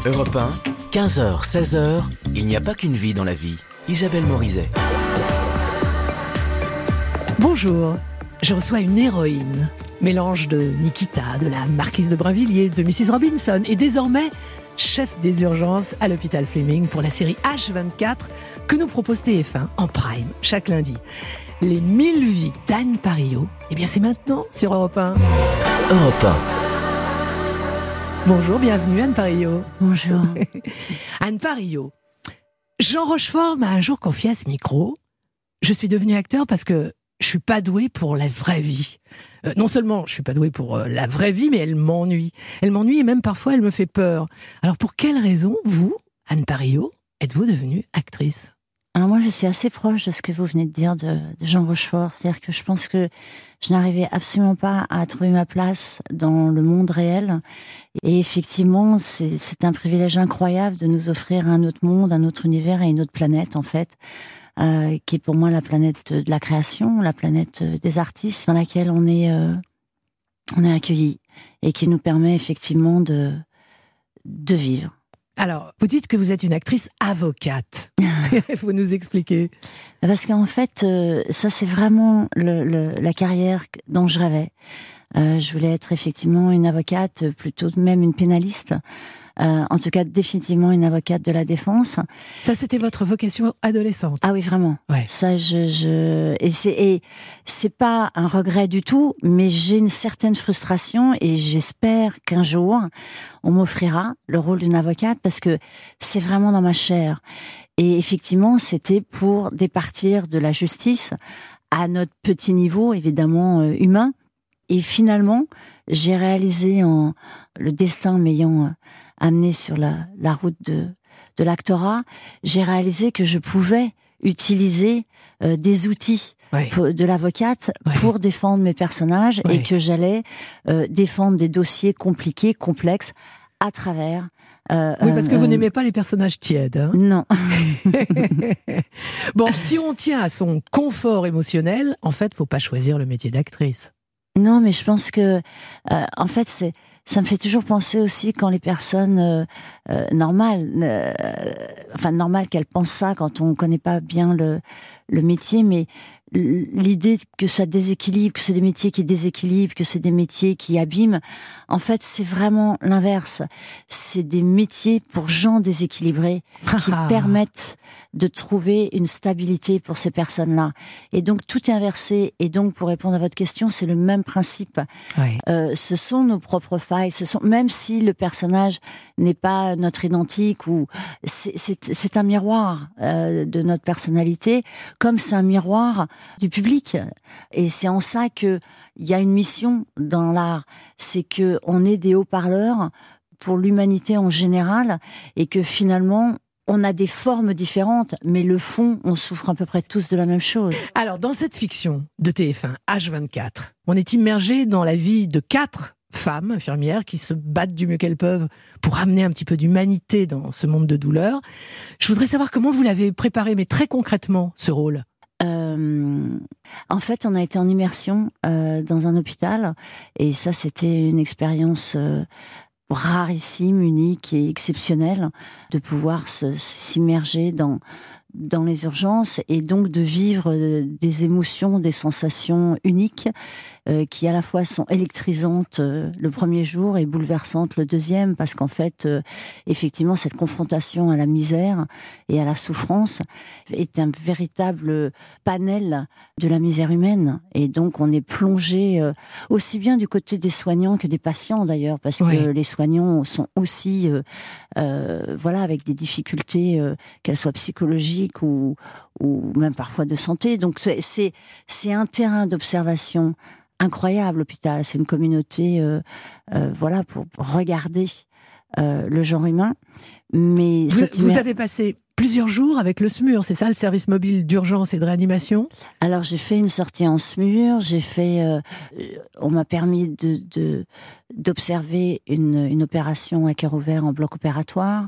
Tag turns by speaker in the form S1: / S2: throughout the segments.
S1: Europe 1, 15h, 16h, il n'y a pas qu'une vie dans la vie. Isabelle Morizet.
S2: Bonjour, je reçois une héroïne. Mélange de Nikita, de la marquise de Brinvilliers, de Mrs Robinson et désormais chef des urgences à l'hôpital Fleming pour la série H24 que nous propose TF1 en prime chaque lundi. Les 1000 vies d'Anne Parillot, eh bien c'est maintenant sur Europe 1.
S1: Europe 1.
S2: Bonjour, bienvenue Anne Parillot.
S3: Bonjour.
S2: Anne Parillot, Jean Rochefort m'a un jour confié à ce micro. Je suis devenue acteur parce que je suis pas douée pour la vraie vie. Non seulement je suis pas douée pour la vraie vie, mais elle m'ennuie. Elle m'ennuie et même parfois elle me fait peur. Alors pour quelle raison, vous, Anne Parillot, êtes-vous devenue actrice ?
S3: Alors moi, je suis assez proche de ce que vous venez de dire de Jean Rochefort. C'est-à-dire que je pense que je n'arrivais absolument pas à trouver ma place dans le monde réel. Et effectivement, c'est un privilège incroyable de nous offrir un autre monde, un autre univers et une autre planète, en fait, qui est pour moi la planète de la création, la planète des artistes, dans laquelle on est accueillis et qui nous permet effectivement de vivre.
S2: Alors, vous dites que vous êtes une actrice avocate. Vous nous expliquez.
S3: Parce qu'en fait, ça c'est vraiment la carrière dont je rêvais. Je voulais être effectivement une avocate, plutôt même une pénaliste. En tout cas, définitivement une avocate de la défense.
S2: Ça, c'était votre vocation adolescente.
S3: Ah oui, vraiment.
S2: Ouais.
S3: Ça, et c'est pas un regret du tout, mais j'ai une certaine frustration et j'espère qu'un jour on m'offrira le rôle d'une avocate parce que c'est vraiment dans ma chair. Et effectivement, c'était pour départir de la justice à notre petit niveau, évidemment humain. Et finalement, j'ai réalisé le destin m'ayant amené sur la route de l'actorat, j'ai réalisé que je pouvais utiliser des outils de l'avocate pour défendre mes personnages et que j'allais défendre des dossiers compliqués, complexes, à travers...
S2: oui, parce que vous n'aimez pas les personnages tièdes. Hein.
S3: Non.
S2: Bon, si on tient à son confort émotionnel, en fait, faut pas choisir le métier d'actrice.
S3: Non, mais je pense que, en fait, ça me fait toujours penser aussi quand les personnes normales qu'elles pensent ça quand on connaît pas bien le métier, mais l'idée que ça déséquilibre, que c'est des métiers qui déséquilibrent, que c'est des métiers qui abîment, en fait, c'est vraiment l'inverse. C'est des métiers pour gens déséquilibrés qui permettent de trouver une stabilité pour ces personnes-là. Et donc, tout est inversé. Et donc, pour répondre à votre question, c'est le même principe.
S2: Oui.
S3: Ce sont nos propres failles. Même si le personnage n'est pas notre identique, ou c'est un miroir de notre personnalité, comme c'est un miroir du public. Et c'est en ça que il y a une mission dans l'art, c'est que on est des haut-parleurs pour l'humanité en général, et que finalement on a des formes différentes, mais le fond, on souffre à peu près tous de la même chose.
S2: Alors, dans cette fiction de TF1, H24, on est immergé dans la vie de 4 femmes infirmières qui se battent du mieux qu'elles peuvent pour amener un petit peu d'humanité dans ce monde de douleur. Je voudrais savoir comment vous l'avez préparé, mais très concrètement, ce rôle.
S3: En fait, on a été en immersion dans un hôpital, et ça, c'était une expérience rarissime, unique et exceptionnelle, de pouvoir s'immerger dans les urgences et donc de vivre des émotions, des sensations uniques qui à la fois sont électrisantes le premier jour et bouleversantes le deuxième, parce qu'en fait, effectivement, cette confrontation à la misère et à la souffrance est un véritable panel de la misère humaine. Et donc, on est plongé aussi bien du côté des soignants que des patients, d'ailleurs, parce que les soignants sont aussi avec des difficultés, qu'elles soient psychologiques ou même parfois de santé. Donc, c'est un terrain d'observation incroyable, l'hôpital. C'est une communauté, pour regarder le genre humain. Mais
S2: vous avez passé plusieurs jours avec le SMUR, c'est ça, le service mobile d'urgence et de réanimation?
S3: Alors j'ai fait une sortie en SMUR, on m'a permis d'observer une opération à cœur ouvert en bloc opératoire.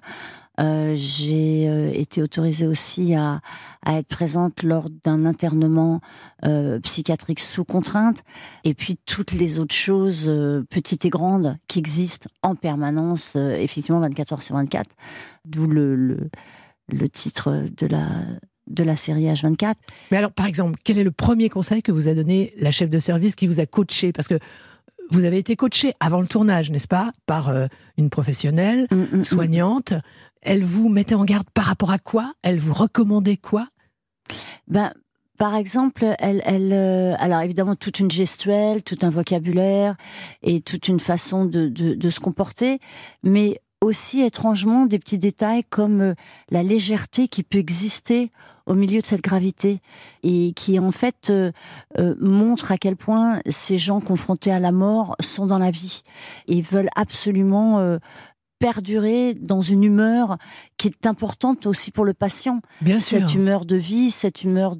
S3: J'ai été autorisée aussi à être présente lors d'un internement psychiatrique sous contrainte, et puis toutes les autres choses petites et grandes qui existent en permanence, effectivement 24 heures sur 24, d'où le titre de la série H24.
S2: Mais alors, par exemple, quel est le premier conseil que vous a donné la chef de service qui vous a coaché? Parce que vous avez été coaché avant le tournage, n'est-ce pas, par une professionnelle, soignante. Elle vous mettait en garde par rapport à quoi? Elle vous recommandait quoi?
S3: Par exemple, alors évidemment toute une gestuelle, tout un vocabulaire et toute une façon de se comporter, mais aussi étrangement des petits détails comme la légèreté qui peut exister au milieu de cette gravité et qui en fait montre à quel point ces gens confrontés à la mort sont dans la vie et veulent absolument perdurer dans une humeur qui est importante aussi pour le patient.
S2: Bien sûr.
S3: Cette humeur de vie, cette humeur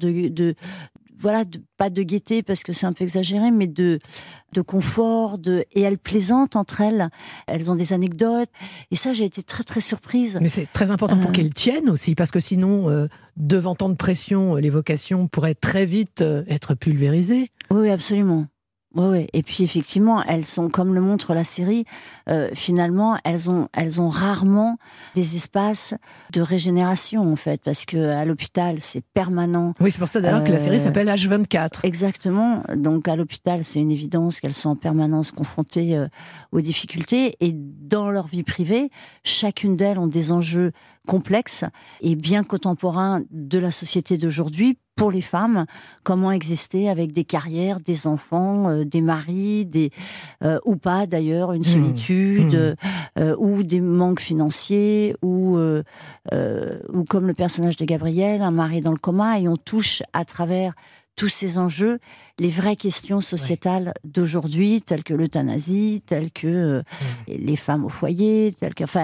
S3: pas de gaieté parce que c'est un peu exagéré, mais de confort, et elles plaisantent entre elles. Elles ont des anecdotes. Et ça, j'ai été très très surprise.
S2: Mais c'est très important pour qu'elles tiennent aussi, parce que sinon, devant tant de pression, les vocations pourraient très vite être pulvérisées.
S3: Oui, absolument. Oui. Et puis effectivement, elles sont, comme le montre la série, finalement, elles ont rarement des espaces de régénération en fait, parce que à l'hôpital c'est permanent.
S2: Oui, c'est pour ça d'ailleurs que la série s'appelle H24.
S3: Exactement. Donc à l'hôpital, c'est une évidence qu'elles sont en permanence confrontées aux difficultés, et dans leur vie privée, chacune d'elles ont des enjeux complexes et bien contemporains de la société d'aujourd'hui. Pour les femmes, comment exister avec des carrières, des enfants, des maris, ou pas d'ailleurs, une solitude, ou des manques financiers, ou comme le personnage de Gabrielle, un mari dans le coma, et on touche à travers tous ces enjeux les vraies questions sociétales d'aujourd'hui, telles que l'euthanasie, telles que les femmes au foyer, telles que,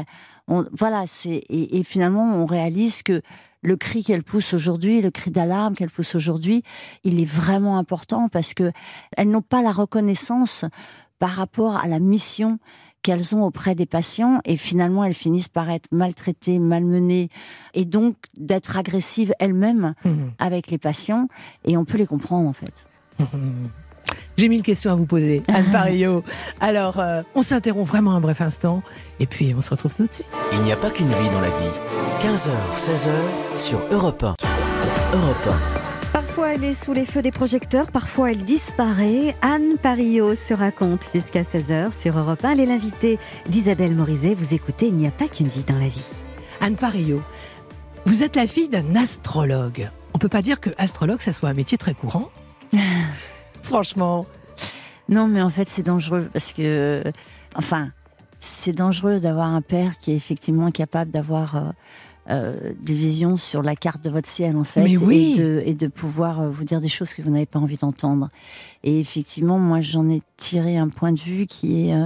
S3: et finalement on réalise que le cri qu'elle pousse aujourd'hui, le cri d'alarme qu'elle pousse aujourd'hui, il est vraiment important parce que elles n'ont pas la reconnaissance par rapport à la mission qu'elles ont auprès des patients, et finalement elles finissent par être maltraitées, malmenées, et donc d'être agressives elles-mêmes avec les patients, et on peut les comprendre en fait.
S2: J'ai 1000 questions à vous poser, Anne Parillot. Alors, on s'interrompt vraiment un bref instant, et puis on se retrouve tout de suite.
S1: Il n'y a pas qu'une vie dans la vie. 15h, 16h sur Europe 1. Europe 1.
S4: Parfois elle est sous les feux des projecteurs, parfois elle disparaît. Anne Parillot se raconte jusqu'à 16h sur Europe 1. Elle est l'invitée d'Isabelle Morizet. Vous écoutez Il n'y a pas qu'une vie dans la vie.
S2: Anne Parillot, vous êtes la fille d'un astrologue. On peut pas dire que astrologue, ça soit un métier très courant. Franchement.
S3: Non, mais en fait, c'est dangereux parce que, c'est dangereux d'avoir un père qui est effectivement capable d'avoir des visions sur la carte de votre ciel, en fait, et de pouvoir vous dire des choses que vous n'avez pas envie d'entendre. Et effectivement, moi, j'en ai tiré un point de vue qui est,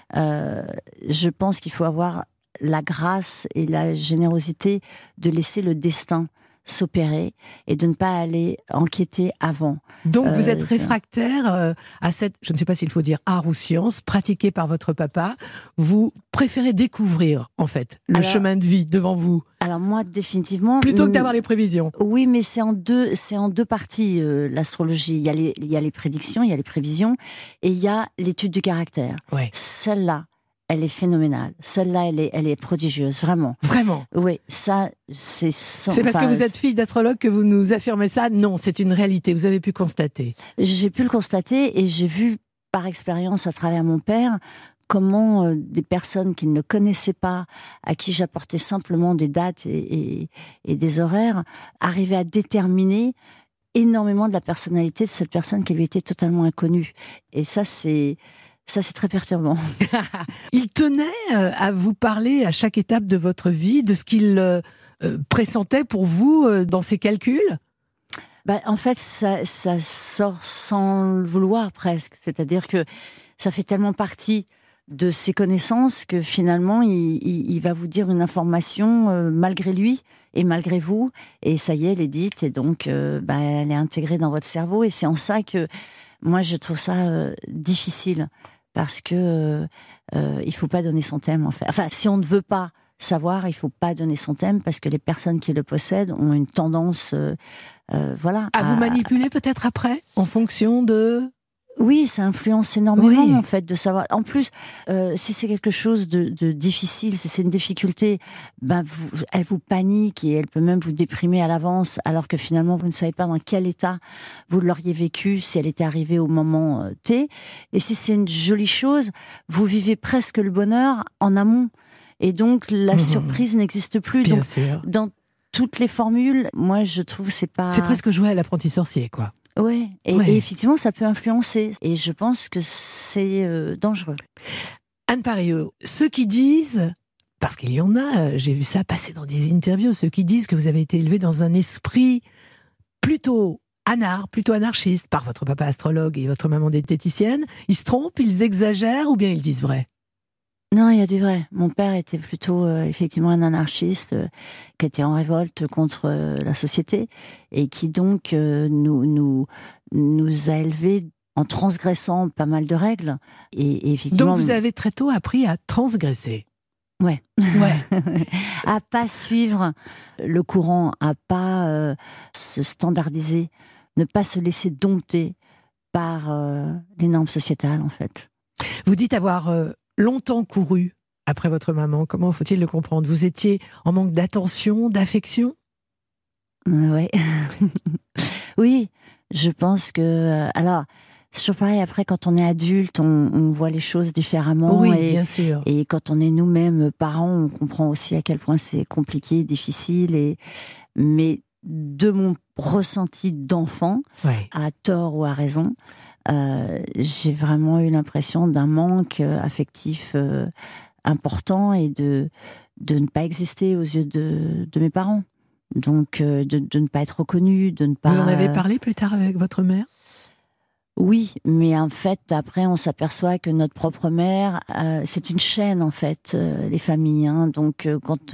S3: je pense qu'il faut avoir la grâce et la générosité de laisser le destin s'opérer et de ne pas aller enquêter avant.
S2: Donc vous êtes réfractaire à cette, je ne sais pas s'il faut dire art ou science, pratiquée par votre papa. Vous préférez découvrir, en fait, le chemin de vie devant vous. Alors
S3: moi, définitivement...
S2: Plutôt que d'avoir les prévisions.
S3: Oui, mais c'est en deux parties, l'astrologie. Il y a les prédictions, il y a les prévisions, et il y a l'étude du caractère.
S2: Ouais.
S3: Celle-là, elle est phénoménale. Celle-là, elle est prodigieuse, vraiment.
S2: Vraiment?
S3: Oui, ça, c'est...
S2: C'est parce que vous êtes fille d'astrologue que vous nous affirmez ça? Non, c'est une réalité, vous avez pu constater.
S3: J'ai pu le constater, et j'ai vu, par expérience, à travers mon père, comment des personnes qui ne connaissaient pas, à qui j'apportais simplement des dates et des horaires, arrivaient à déterminer énormément de la personnalité de cette personne qui lui était totalement inconnue. Et ça, c'est très perturbant.
S2: Il tenait à vous parler à chaque étape de votre vie, de ce qu'il pressentait pour vous dans ses calculs?
S3: En fait, ça sort sans le vouloir presque. C'est-à-dire que ça fait tellement partie de ses connaissances que finalement il va vous dire une information malgré lui et malgré vous, et ça y est, elle est dite, et donc elle est intégrée dans votre cerveau, et c'est en ça que moi je trouve ça difficile, parce que il faut pas donner son thème en fait. Enfin, si on ne veut pas savoir, il faut pas donner son thème, parce que les personnes qui le possèdent ont une tendance
S2: à vous manipuler peut-être après, en fonction de...
S3: Oui, ça influence énormément en fait de savoir. En plus, si c'est quelque chose de difficile, si c'est une difficulté, elle vous panique et elle peut même vous déprimer à l'avance, alors que finalement vous ne savez pas dans quel état vous l'auriez vécu si elle était arrivée au moment T. Et si c'est une jolie chose, vous vivez presque le bonheur en amont, et donc la surprise n'existe plus.
S2: Bien
S3: donc,
S2: sûr.
S3: Dans toutes les formules, moi je trouve que c'est pas.
S2: C'est presque jouer à l'apprenti sorcier, quoi.
S3: Oui, et effectivement, ça peut influencer. Et je pense que c'est dangereux.
S2: Anne Parillaud, ceux qui disent, parce qu'il y en a, j'ai vu ça passer dans des interviews, ceux qui disent que vous avez été élevé dans un esprit plutôt plutôt anarchiste, par votre papa astrologue et votre maman diététicienne, ils se trompent, ils exagèrent, ou bien ils disent vrai?
S3: Non, il y a du vrai. Mon père était plutôt effectivement un anarchiste qui était en révolte contre la société, et qui donc nous a élevés en transgressant pas mal de règles. Et effectivement,
S2: donc vous avez très tôt appris à transgresser.
S3: Ouais. À pas suivre le courant, à pas se standardiser, ne pas se laisser dompter par les normes sociétales en fait.
S2: Vous dites avoir longtemps couru après votre maman. Comment faut-il le comprendre? Vous étiez en manque d'attention, d'affection?
S3: Ouais. Oui, je pense que... alors, c'est toujours pareil, après, quand on est adulte, on voit les choses différemment.
S2: Oui, bien sûr.
S3: Et quand on est nous-mêmes parents, on comprend aussi à quel point c'est compliqué, difficile. Mais de mon ressenti d'enfant, à tort ou à raison, j'ai vraiment eu l'impression d'un manque affectif important, et de ne pas exister aux yeux de mes parents. Donc, de ne pas être reconnue, de ne pas...
S2: Vous en avez parlé plus tard avec votre mère?
S3: Oui, mais en fait, après, on s'aperçoit que notre propre mère, c'est une chaîne, en fait, les familles. Hein. Donc, quand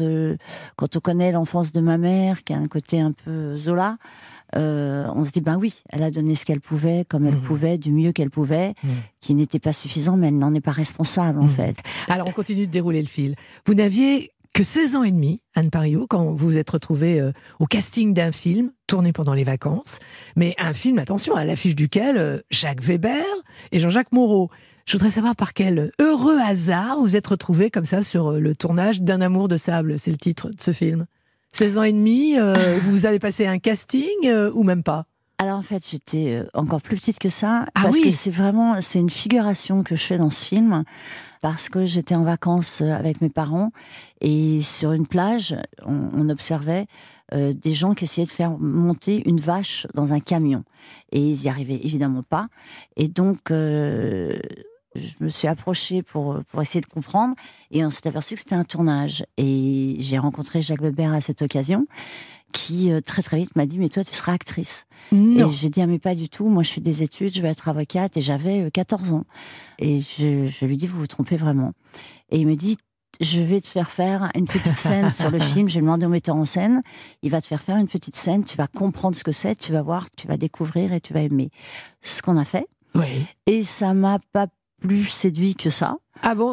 S3: on connaît l'enfance de ma mère, qui a un côté un peu Zola, on se dit, oui, elle a donné ce qu'elle pouvait, comme elle pouvait, du mieux qu'elle pouvait, qui n'était pas suffisant, mais elle n'en est pas responsable, en fait.
S2: Alors, on continue de dérouler le fil. Vous n'aviez que 16 ans et demi, Anne Parillaud, quand vous vous êtes retrouvée au casting d'un film tourné pendant les vacances, mais un film, attention, à l'affiche duquel Jacques Weber et Jean-Jacques Moreau. Je voudrais savoir par quel heureux hasard vous êtes retrouvée comme ça sur le tournage d'Un amour de sable, c'est le titre de ce film. 16 ans et demi, vous avez passé un casting ou même pas?
S3: Alors en fait, j'étais encore plus petite que ça, parce que c'est une figuration que je fais dans ce film, parce que j'étais en vacances avec mes parents, et sur une plage, on observait des gens qui essayaient de faire monter une vache dans un camion, et ils y arrivaient évidemment pas, et donc je me suis approchée pour essayer de comprendre, et on s'est aperçu que c'était un tournage, et j'ai rencontré Jacques Weber à cette occasion, qui très très vite m'a dit, mais toi tu seras actrice.
S2: Non.
S3: Et j'ai dit, mais pas du tout, moi je fais des études, je vais être avocate, et j'avais 14 ans. Et je lui dis, vous vous trompez vraiment. Et il me dit, je vais te faire une petite scène sur le film, j'ai demandé au metteur en scène, il va te faire une petite scène, tu vas comprendre ce que c'est, tu vas voir, tu vas découvrir et tu vas aimer. Ce qu'on a fait, et ça m'a pas plus séduit que ça.
S2: Ah bon,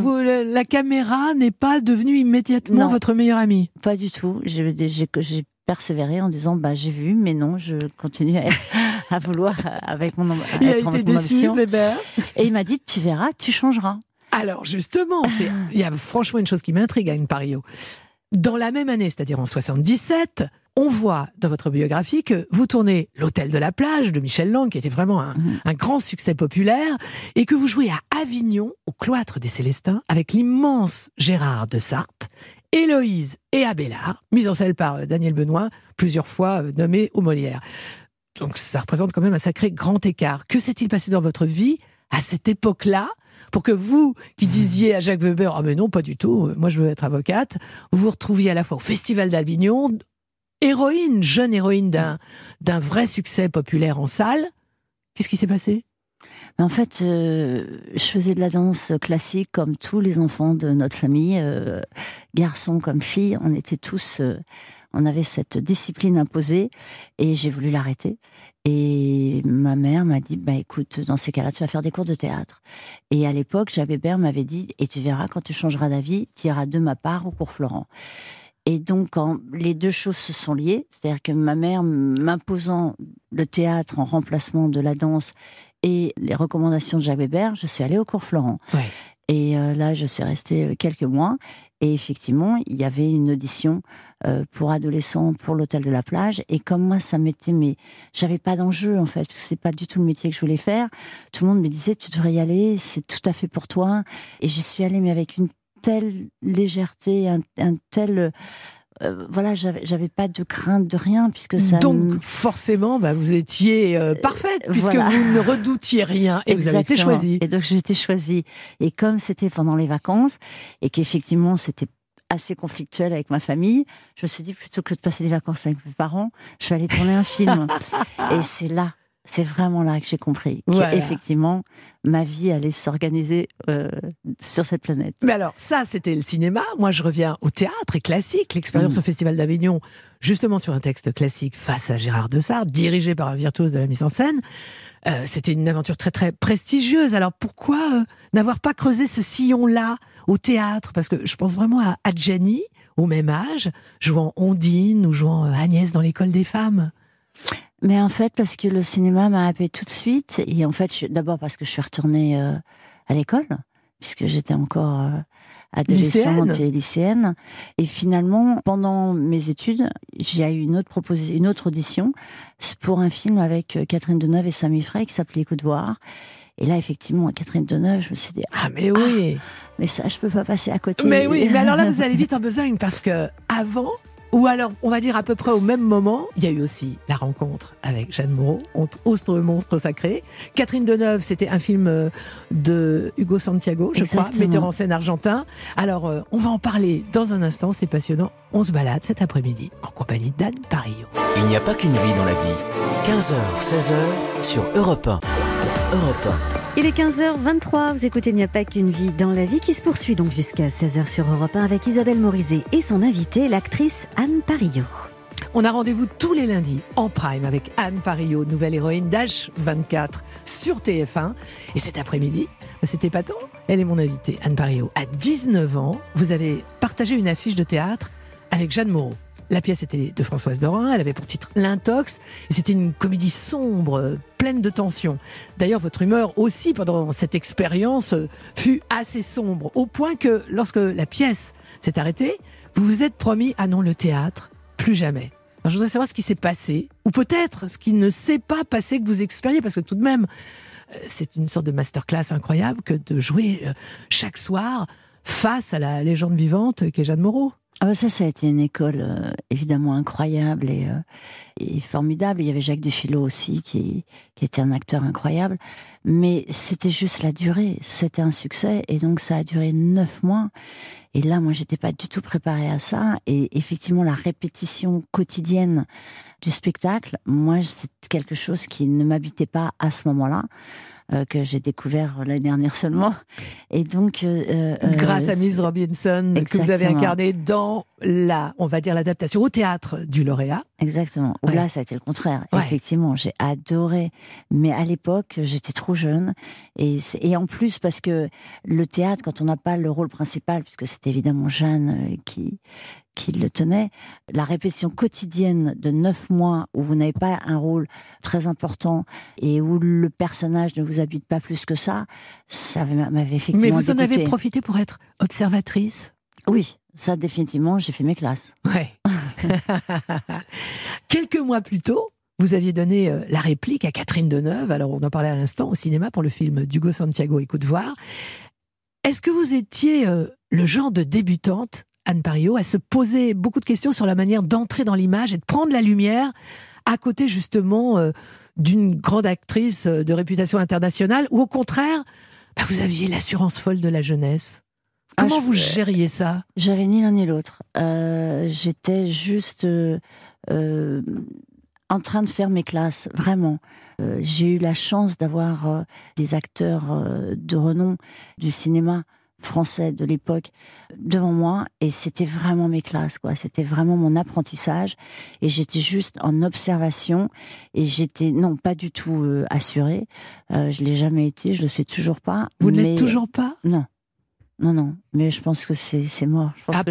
S2: la caméra n'est pas devenue immédiatement votre meilleure amie? Pas
S3: du tout. J'ai persévéré en disant, j'ai vu, mais non, je continue à vouloir avec mon ambition.
S2: Il a été déçu, Weber.
S3: Et il m'a dit, tu verras, tu changeras.
S2: Alors justement, il y a franchement une chose qui m'intrigue, Anne Parillaud. Dans la même année, c'est-à-dire en 77, on voit dans votre biographie que vous tournez L'Hôtel de la Plage de Michel Lang, qui était vraiment un grand succès populaire, et que vous jouez à Avignon, au Cloître des Célestins, avec l'immense Gérard de Sarthe, Héloïse et Abélard, mise en scène par Daniel Benoît, plusieurs fois nommé aux Molières. Donc ça représente quand même un sacré grand écart. Que s'est-il passé dans votre vie à cette époque-là, pour que vous, qui disiez à Jacques Weber, ah mais non, pas du tout, moi je veux être avocate, vous vous retrouviez à la fois au Festival d'Avignon, jeune héroïne d'un vrai succès populaire en salle. Qu'est-ce qui s'est passé?
S3: En fait, je faisais de la danse classique comme tous les enfants de notre famille, garçons comme filles. On était tous, on avait cette discipline imposée et j'ai voulu l'arrêter. Et ma mère m'a dit, écoute, dans ces cas-là, tu vas faire des cours de théâtre. Et à l'époque, Jacques Weber m'avait dit, et tu verras, quand tu changeras d'avis, tu iras de ma part au cours Florent. Et donc, quand les deux choses se sont liées, c'est-à-dire que ma mère m'imposant le théâtre en remplacement de la danse et les recommandations de Jacques Weber, je suis allée au cours Florent.
S2: Ouais.
S3: Et là, je suis restée quelques mois. Et effectivement, il y avait une audition pour adolescents pour l'hôtel de la plage. Et comme moi, ça m'était... Mais j'avais pas d'enjeu, en fait, parce que c'est pas du tout le métier que je voulais faire. Tout le monde me disait, tu devrais y aller, c'est tout à fait pour toi. Et j'y suis allée, mais avec une telle légèreté, un tel... voilà, j'avais pas de crainte de rien, puisque ça...
S2: Donc, forcément, vous étiez parfaite, puisque
S3: voilà.
S2: vous ne redoutiez rien, et vous avez été choisie.
S3: Et donc, j'ai été choisie. Et comme c'était pendant les vacances, et qu'effectivement, c'était assez conflictuel avec ma famille, je me suis dit, plutôt que de passer des vacances avec mes parents, je vais aller tourner un film. Et c'est vraiment là que j'ai compris qu'effectivement, ma vie allait s'organiser sur cette planète.
S2: Mais alors, ça, c'était le cinéma. Moi, je reviens au théâtre et classique, l'expérience au Festival d'Avignon, justement sur un texte classique face à Gérard Dessart, dirigé par un virtuose de la mise en scène. C'était une aventure très, très prestigieuse. Alors, pourquoi n'avoir pas creusé ce sillon-là au théâtre? Parce que je pense vraiment à Adjani, au même âge, jouant Ondine ou jouant Agnès dans l'École des femmes.
S3: Mais en fait, parce que le cinéma m'a happée tout de suite, et en fait, d'abord parce que je suis retournée à l'école, puisque j'étais encore adolescente et lycéenne. Et finalement, pendant mes études, j'ai eu une autre audition pour un film avec Catherine Deneuve et Samy Frey qui s'appelait Écoute voir. Et là, effectivement, Catherine Deneuve, je me suis dit,
S2: mais oui,
S3: mais ça, je peux pas passer à côté.
S2: Mais oui, mais alors là, vous allez vite en besogne, parce que avant, ou alors, on va dire à peu près au même moment, il y a eu aussi la rencontre avec Jeanne Moreau, Autre monstre sacré. Catherine Deneuve, c'était un film de Hugo Santiago, je crois, metteur en scène argentin. Alors, on va en parler dans un instant, c'est passionnant. On se balade cet après-midi en compagnie d'Anne Parillo.
S1: Il n'y a pas qu'une vie dans la vie. 15h, 16h sur Europe 1. Europe 1.
S4: Il est 15h23, vous écoutez Il n'y a pas qu'une vie dans la vie qui se poursuit donc jusqu'à 16h sur Europe 1 avec Isabelle Morizet et son invitée, l'actrice Anne Parillo.
S2: On a rendez-vous tous les lundis en prime avec Anne Parillo, nouvelle héroïne d'H24 sur TF1. Et cet après-midi, c'était épatant, elle est mon invitée, Anne Parillo. À 19 ans, vous avez partagé une affiche de théâtre avec Jeanne Moreau. La pièce était de Françoise Dorin, elle avait pour titre L'Intox, et c'était une comédie sombre, pleine de tension. D'ailleurs, votre humeur aussi pendant cette expérience fut assez sombre, au point que lorsque la pièce s'est arrêtée, vous vous êtes promis, ah non, le théâtre, plus jamais. Alors, je voudrais savoir ce qui s'est passé, ou peut-être ce qui ne s'est pas passé que vous expériez, parce que tout de même, c'est une sorte de masterclass incroyable que de jouer chaque soir face à la légende vivante qu'est Jeanne Moreau.
S3: Ça a été une école évidemment incroyable et formidable. Il y avait Jacques Dufilot aussi qui était un acteur incroyable. Mais c'était juste la durée. C'était un succès et donc ça a duré 9 mois. Et là, moi, j'étais pas du tout préparée à ça. Et effectivement, la répétition quotidienne du spectacle, moi, c'est quelque chose qui ne m'habitait pas à ce moment-là. Que j'ai découvert l'année dernière seulement. Et donc...
S2: grâce à Miss Robinson, exactement, que vous avez incarné dans on va dire, l'adaptation au théâtre du lauréat.
S3: Exactement. Où là, ça a été le contraire. Ouais. Effectivement, j'ai adoré. Mais à l'époque, j'étais trop jeune. Et en plus, parce que le théâtre, quand on n'a pas le rôle principal, puisque c'était évidemment Jeanne qui le tenait, la répétition quotidienne de 9 mois où vous n'avez pas un rôle très important et où le personnage ne vous habite pas plus que ça m'avait effectivement
S2: Mais vous
S3: dégoûté.
S2: en avez profité pour être observatrice?
S3: Oui, ça définitivement, j'ai fait mes classes.
S2: Ouais. Quelques mois plus tôt, vous aviez donné la réplique à Catherine Deneuve, alors on en parlait à l'instant, au cinéma pour le film d'Hugo Santiago, Écoute voir. Est-ce que vous étiez le genre de débutante, Anne Parillo, à se poser beaucoup de questions sur la manière d'entrer dans l'image et de prendre la lumière à côté justement d'une grande actrice de réputation internationale, ou au contraire, vous aviez l'assurance folle de la jeunesse? Comment vous gériez ça?
S3: J'avais ni l'un ni l'autre. J'étais juste en train de faire mes classes, vraiment. J'ai eu la chance d'avoir des acteurs de renom du cinéma français de l'époque devant moi, et c'était vraiment mes classes, quoi. C'était vraiment mon apprentissage, et j'étais juste en observation, et j'étais non pas du tout assurée. Je l'ai jamais été, je le suis toujours pas.
S2: Vous ne l'êtes toujours pas ?
S3: Non, mais je pense que c'est mort. Je pense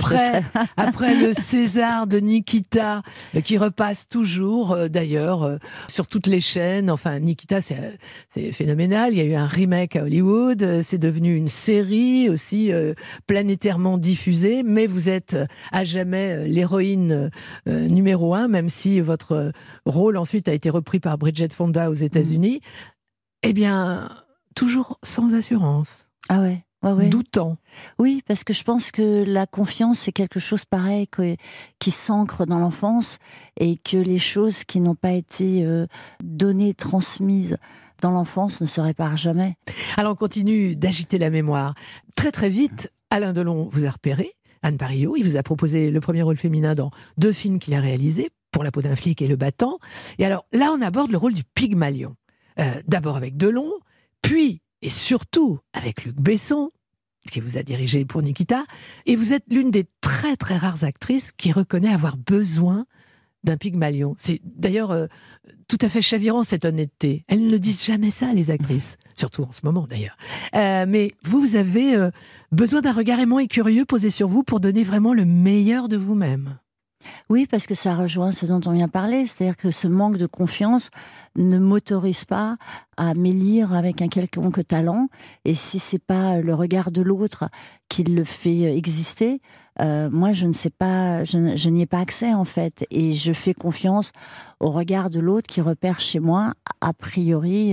S2: Après le César de Nikita, qui repasse toujours, d'ailleurs, sur toutes les chaînes. Enfin, Nikita, c'est phénoménal. Il y a eu un remake à Hollywood. C'est devenu une série aussi planétairement diffusée. Mais vous êtes à jamais l'héroïne numéro 1, même si votre rôle ensuite a été repris par Bridget Fonda aux États-Unis. Eh bien, toujours sans assurance.
S3: Ah ouais. Ouais.
S2: Doutant.
S3: Oui, parce que je pense que la confiance, c'est quelque chose pareil qui s'ancre dans l'enfance, et que les choses qui n'ont pas été données, transmises dans l'enfance ne se réparent jamais.
S2: Alors on continue d'agiter la mémoire. Très très vite, Alain Delon vous a repéré, Anne Parillaud, il vous a proposé le premier rôle féminin dans 2 films qu'il a réalisés, Pour la peau d'un flic et Le Battant. Et alors là, on aborde le rôle du Pygmalion. D'abord avec Delon, puis et surtout avec Luc Besson, qui vous a dirigé pour Nikita, et vous êtes l'une des très très rares actrices qui reconnaît avoir besoin d'un Pygmalion. C'est d'ailleurs tout à fait chavirant, cette honnêteté. Elles ne le disent jamais ça, les actrices, surtout en ce moment d'ailleurs. Mais vous avez besoin d'un regard aimant et curieux posé sur vous pour donner vraiment le meilleur de vous-même.
S3: Oui, parce que ça rejoint ce dont on vient parler, c'est-à-dire que ce manque de confiance ne m'autorise pas à m'élire avec un quelconque talent, et si c'est pas le regard de l'autre qui le fait exister, moi je ne sais pas, je n'y ai pas accès en fait, et je fais confiance au regard de l'autre qui repère chez moi a priori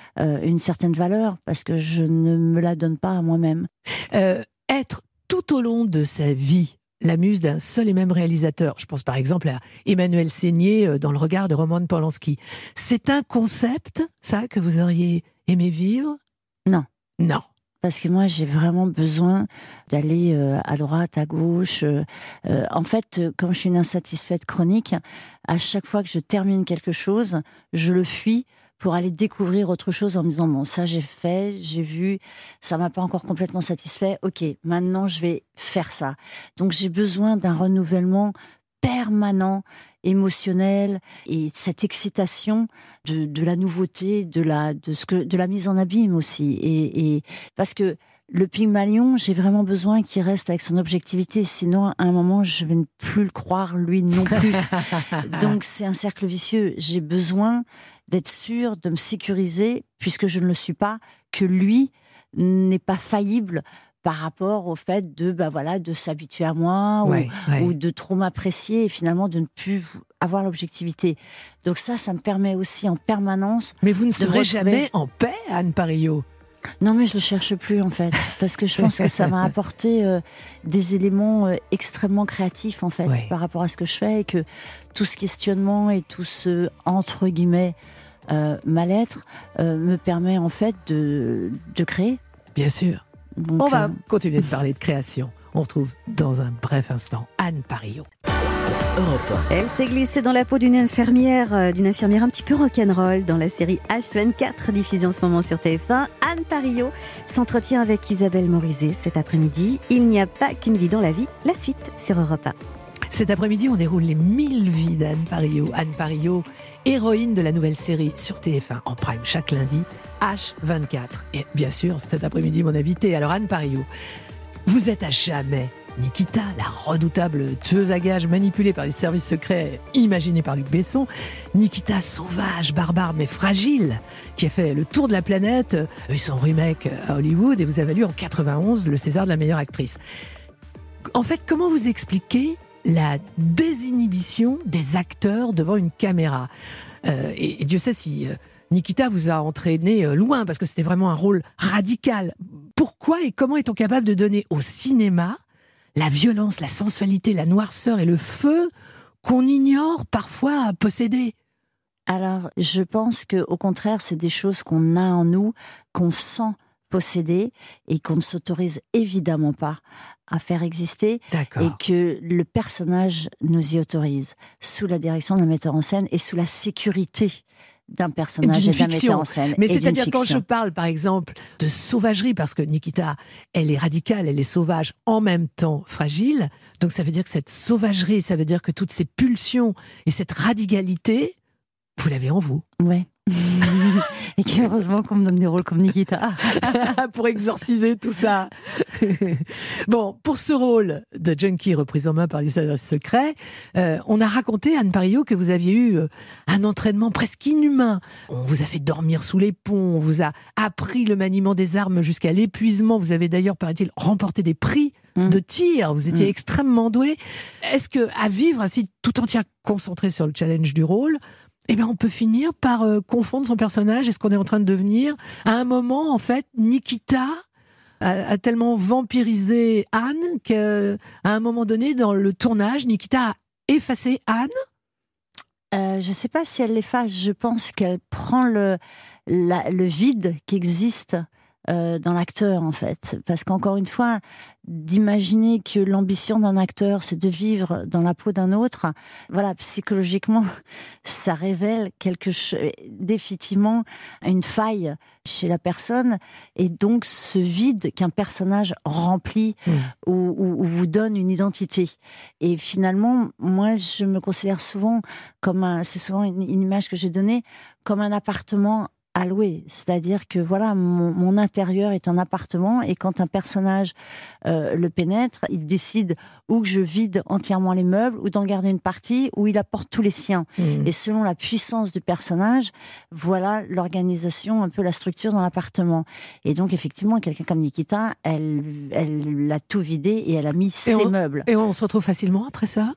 S3: une certaine valeur, parce que je ne me la donne pas à moi-même.
S2: Être tout au long de sa vie la muse d'un seul et même réalisateur. Je pense par exemple à Emmanuel Seigné dans Le regard de Roman Polanski. C'est un concept, ça, que vous auriez aimé vivre ?
S3: Non.
S2: Parce
S3: que moi, j'ai vraiment besoin d'aller à droite, à gauche. En fait, comme je suis une insatisfaite chronique, à chaque fois que je termine quelque chose, je le fuis pour aller découvrir autre chose en me disant, bon, ça j'ai fait, j'ai vu, ça m'a pas encore complètement satisfait, ok, maintenant je vais faire ça. Donc j'ai besoin d'un renouvellement permanent, émotionnel, et cette excitation de la nouveauté, de la mise en abîme aussi. Et parce que le Pygmalion, j'ai vraiment besoin qu'il reste avec son objectivité, sinon à un moment je vais ne plus le croire, lui non plus. Donc c'est un cercle vicieux. J'ai besoin d'être sûre, de me sécuriser, puisque je ne le suis pas, que lui n'est pas faillible par rapport au fait de s'habituer à moi, ou de trop m'apprécier, et finalement de ne plus avoir l'objectivité. Donc ça me permet aussi en permanence.
S2: Mais vous ne serez jamais en paix, Anne Parillaud?
S3: Non, mais je le cherche plus en fait, parce que je pense que ça m'a apporté des éléments extrêmement créatifs en fait, par rapport à ce que je fais, et que tout ce questionnement et tout ce entre guillemets mal-être me permet en fait de créer.
S2: Bien sûr. Donc, on va continuer de parler de création. On retrouve dans un bref instant Anne Parillaud.
S4: Elle s'est glissée dans la peau d'une infirmière un petit peu rock'n'roll dans la série H24, diffusée en ce moment sur TF1. Anne Parillaud s'entretient avec Isabelle Morizet cet après-midi. Il n'y a pas qu'une vie dans la vie, la suite sur Europe 1.
S2: Cet après-midi, on déroule les 1000 vies d'Anne Parillaud. Anne Parillaud, héroïne de la nouvelle série sur TF1 en prime chaque lundi, H24. Et bien sûr, cet après-midi, mon invité. Alors Anne Parillaud, vous êtes à jamais Nikita, la redoutable tueuse à gages manipulée par les services secrets imaginés par Luc Besson. Nikita sauvage, barbare mais fragile, qui a fait le tour de la planète, eu son remake à Hollywood et vous a valu en 91 le César de la meilleure actrice. En fait, comment vous expliquez la désinhibition des acteurs devant une caméra ? Et Dieu sait si Nikita vous a entraîné loin, parce que c'était vraiment un rôle radical. Pourquoi et comment est-on capable de donner au cinéma la violence, la sensualité, la noirceur et le feu qu'on ignore parfois posséder?
S3: Alors, je pense qu'au contraire, c'est des choses qu'on a en nous, qu'on sent posséder et qu'on ne s'autorise évidemment pas à faire exister.
S2: D'accord.
S3: Et que le personnage nous y autorise, sous la direction d'un metteur en scène et sous la sécurité d'un personnage et d'un metteur en scène.
S2: Mais c'est-à-dire quand je parle, par exemple, de sauvagerie, parce que Nikita, elle est radicale, elle est sauvage, en même temps fragile. Donc ça veut dire que cette sauvagerie, ça veut dire que toutes ces pulsions et cette radicalité, vous l'avez en vous.
S3: Ouais. Et heureusement qu'on me donne des rôles comme Nikita.
S2: Pour exorciser tout ça. Bon, pour ce rôle de junkie repris en main par les services secrets, on a raconté, Anne Parillaud, que vous aviez eu un entraînement presque inhumain. On vous a fait dormir sous les ponts, on vous a appris le maniement des armes jusqu'à l'épuisement. Vous avez d'ailleurs, paraît-il, remporté des prix de tir. Vous étiez extrêmement doué. Est-ce que, à vivre ainsi, tout entier concentré sur le challenge du rôle, on peut finir par confondre son personnage et ce qu'on est en train de devenir. À un moment, en fait, Nikita a tellement vampirisé Anne qu'à un moment donné, dans le tournage, Nikita a effacé Anne.
S3: Je ne sais pas si elle l'efface. Je pense qu'elle prend le vide qui existe dans l'acteur, en fait. Parce qu'encore une fois, d'imaginer que l'ambition d'un acteur, c'est de vivre dans la peau d'un autre, voilà, psychologiquement, ça révèle quelque chose, définitivement, une faille chez la personne, et donc ce vide qu'un personnage remplit ou vous donne une identité. Et finalement, moi, je me considère souvent c'est souvent une image que j'ai donnée, comme un appartement à louer, c'est-à-dire que voilà, mon intérieur est un appartement et quand un personnage le pénètre, il décide ou que je vide entièrement les meubles ou d'en garder une partie ou il apporte tous les siens. Et selon la puissance du personnage, voilà l'organisation, un peu la structure dans l'appartement. Et donc effectivement, quelqu'un comme Nikita, elle a tout vidé et elle a mis ses meubles.
S2: Et on se retrouve facilement après ça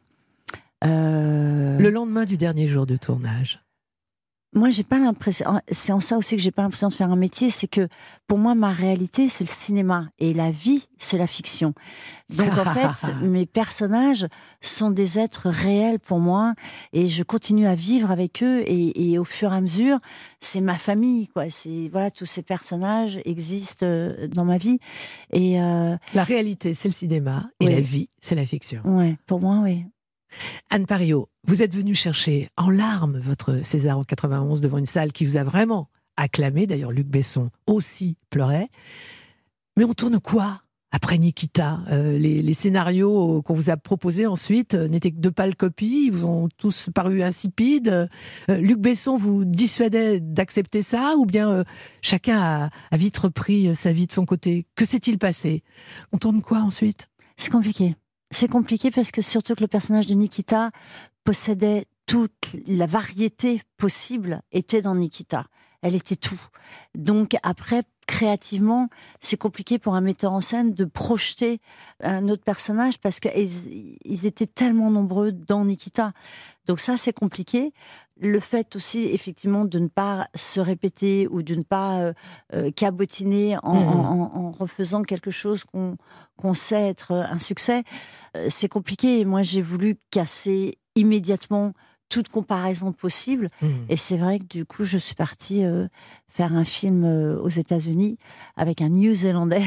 S2: le lendemain du dernier jour de tournage.
S3: Moi, j'ai pas l'impression. C'est en ça aussi que j'ai pas l'impression de faire un métier. C'est que pour moi, ma réalité, c'est le cinéma et la vie, c'est la fiction. Donc en fait, mes personnages sont des êtres réels pour moi et je continue à vivre avec eux et au fur et à mesure, c'est ma famille, quoi. Voilà, tous ces personnages existent dans ma vie et
S2: la réalité, c'est le cinéma et la vie, c'est la fiction.
S3: Ouais, pour moi, oui.
S2: Anne Parillaud, vous êtes venue chercher en larmes votre César en 91 devant une salle qui vous a vraiment acclamé. D'ailleurs, Luc Besson aussi pleurait. Mais on tourne quoi après Nikita? Les scénarios qu'on vous a proposés ensuite n'étaient que de pâles copies, ils vous ont tous paru insipides. Luc Besson vous dissuadait d'accepter ça ou bien chacun a vite repris sa vie de son côté? Que s'est-il passé? On tourne quoi ensuite?
S3: C'est compliqué. C'est compliqué parce que surtout que le personnage de Nikita possédait toute la variété possible, était dans Nikita. Elle était tout. Donc après, créativement, c'est compliqué pour un metteur en scène de projeter un autre personnage parce qu'ils étaient tellement nombreux dans Nikita. Donc ça, c'est compliqué. Le fait aussi, effectivement, de ne pas se répéter ou de ne pas cabotiner en refaisant quelque chose qu'on sait être un succès, c'est compliqué. Et moi, j'ai voulu casser immédiatement toute comparaison possible. Et c'est vrai que du coup, je suis partie faire un film aux États-Unis avec un Néo-Zélandais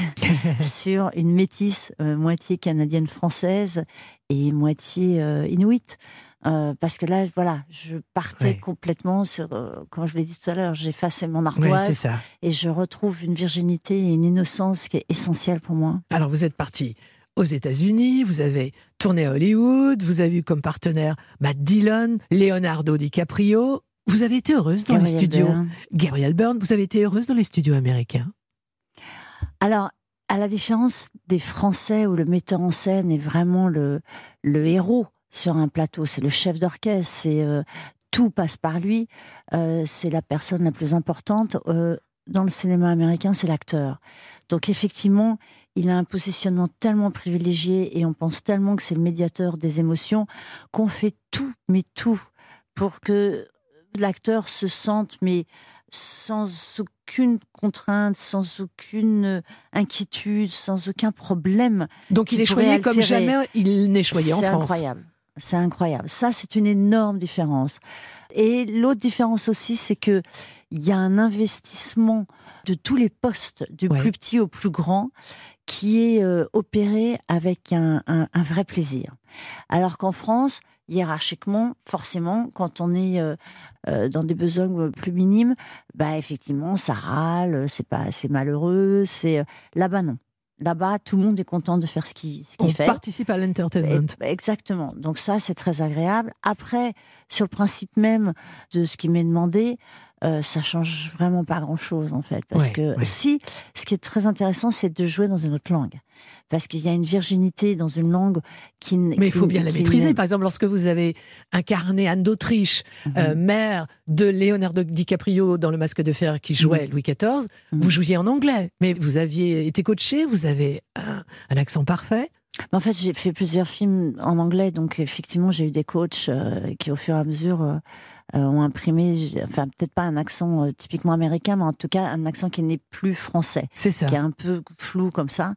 S3: sur une métisse, moitié canadienne-française et moitié inuit. Parce que là, voilà, je partais complètement sur, comme je l'ai dit tout à l'heure, j'ai effacé mon ardoise et je retrouve une virginité et une innocence qui est essentielle pour moi.
S2: Alors vous êtes parti aux États-Unis, vous avez tourné à Hollywood, vous avez eu comme partenaire Matt Dillon, Leonardo DiCaprio. Vous avez été heureuse dans les studios Gabriel Byrne. Vous avez été heureuse dans les studios américains?
S3: Alors, à la différence des Français où le metteur en scène est vraiment le héros sur un plateau, c'est le chef d'orchestre, tout passe par lui, c'est la personne la plus importante. Dans le cinéma américain, c'est l'acteur. Donc effectivement, il a un positionnement tellement privilégié et on pense tellement que c'est le médiateur des émotions qu'on fait tout, mais tout, pour que l'acteur se sente, mais sans aucune contrainte, sans aucune inquiétude, sans aucun problème.
S2: Donc il est choyé comme jamais il n'est choyé en France.
S3: C'est incroyable. C'est incroyable. Ça, c'est une énorme différence. Et l'autre différence aussi, c'est que il y a un investissement de tous les postes, du plus petit au plus grand, qui est opéré avec un vrai plaisir. Alors qu'en France, hiérarchiquement, forcément, quand on est dans des besognes plus minimes, effectivement, ça râle, c'est malheureux, là-bas, non. Là-bas, tout le monde est content de faire ce qu'il fait.
S2: On participe à l'entertainment.
S3: Exactement. Donc ça, c'est très agréable. Après, sur le principe même de ce qui m'est demandé, ça change vraiment pas grand-chose, en fait. Parce que si, ce qui est très intéressant, c'est de jouer dans une autre langue. Parce qu'il y a une virginité dans une langue qui...
S2: Mais il faut bien la maîtriser. Par exemple, lorsque vous avez incarné Anne d'Autriche, mère de Leonardo DiCaprio dans Le Masque de Fer qui jouait Louis XIV, vous jouiez en anglais. Mais vous aviez été coaché, vous avez un accent parfait.
S3: En fait, j'ai fait plusieurs films en anglais, donc effectivement, j'ai eu des coachs qui, au fur et à mesure, ont imprimé, enfin, peut-être pas un accent typiquement américain, mais en tout cas, un accent qui n'est plus français.
S2: C'est ça.
S3: Qui est un peu flou comme ça.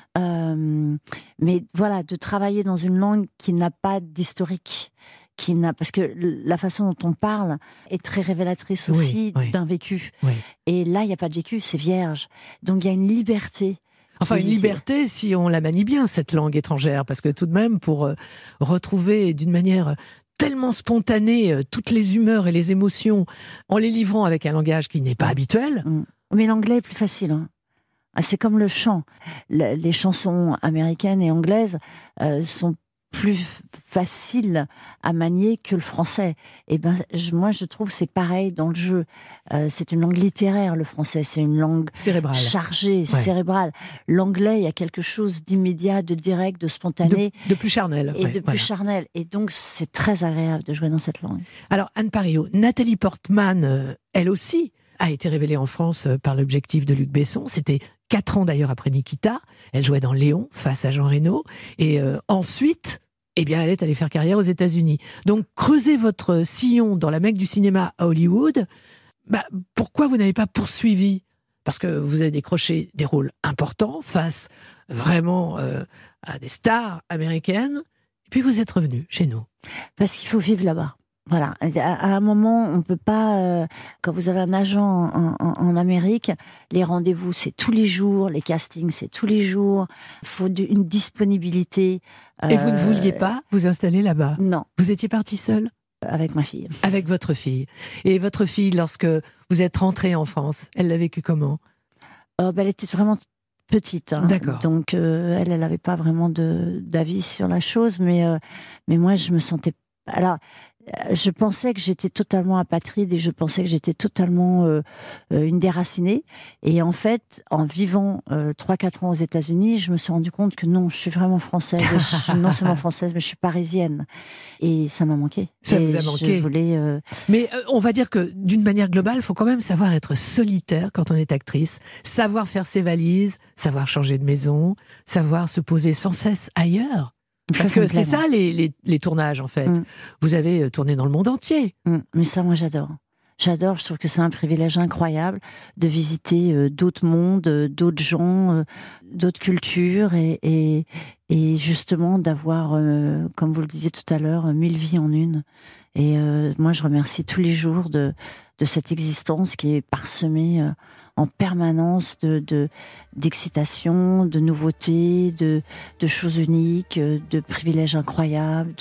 S3: Mais voilà, de travailler dans une langue qui n'a pas d'historique, parce que la façon dont on parle est très révélatrice aussi d'un vécu. Oui. Et là, il n'y a pas de vécu, c'est vierge. Donc, il y a une liberté.
S2: Enfin, une liberté si on la manie bien, cette langue étrangère, parce que tout de même, pour retrouver d'une manière tellement spontanée toutes les humeurs et les émotions, en les livrant avec un langage qui n'est pas habituel...
S3: Mais l'anglais est plus facile, hein. C'est comme le chant. Les chansons américaines et anglaises sont plus faciles à manier que le français. Et moi, je trouve que c'est pareil dans le jeu. C'est une langue littéraire, le français. C'est une langue
S2: cérébrale,
S3: chargée, cérébrale. L'anglais, il y a quelque chose d'immédiat, de direct, de spontané.
S2: De plus charnel.
S3: Et plus charnel. Et donc, c'est très agréable de jouer dans cette langue.
S2: Alors, Anne Parillaud, Nathalie Portman, elle aussi, a été révélée en France par l'objectif de Luc Besson. C'était 4 ans d'ailleurs après Nikita. Elle jouait dans Léon, face à Jean Reno. Et ensuite, elle est allée faire carrière aux États-Unis. Donc, creusez votre sillon dans la Mecque du cinéma à Hollywood. Pourquoi vous n'avez pas poursuivi ? Parce que vous avez décroché des rôles importants face vraiment à des stars américaines. Et puis vous êtes revenu chez nous.
S3: Parce qu'il faut vivre là-bas. Voilà, à un moment, on peut pas. Quand vous avez un agent en Amérique, les rendez-vous c'est tous les jours, les castings c'est tous les jours. Il faut une disponibilité.
S2: Et vous ne vouliez pas vous installer là-bas ?
S3: Non.
S2: Vous étiez partie seule ?
S3: Avec ma fille.
S2: Avec votre fille. Et votre fille, lorsque vous êtes rentrée en France, elle l'a vécu comment ?
S3: Elle était vraiment petite. Hein.
S2: D'accord.
S3: Donc elle n'avait pas vraiment d'avis sur la chose, mais moi je me sentais. Alors, je pensais que j'étais totalement apatride et je pensais que j'étais totalement une déracinée. Et en fait, en vivant 3-4 ans aux États-Unis, je me suis rendu compte que non, je suis vraiment française. Je suis non seulement française, mais je suis parisienne. Et ça m'a manqué.
S2: Ça vous a manqué.
S3: Je voulais,
S2: Mais on va dire que d'une manière globale, il faut quand même savoir être solitaire quand on est actrice, savoir faire ses valises, savoir changer de maison, savoir se poser sans cesse ailleurs. Parce que c'est ça les tournages en fait. Vous avez tourné dans le monde entier.
S3: Mais ça, moi j'adore. J'adore, je trouve que c'est un privilège incroyable de visiter d'autres mondes, d'autres gens, d'autres cultures et justement d'avoir, comme vous le disiez tout à l'heure, 1000 vies en une. Et moi je remercie tous les jours de cette existence qui est parsemée en permanence d'excitation, de nouveautés, de choses uniques, de privilèges incroyables.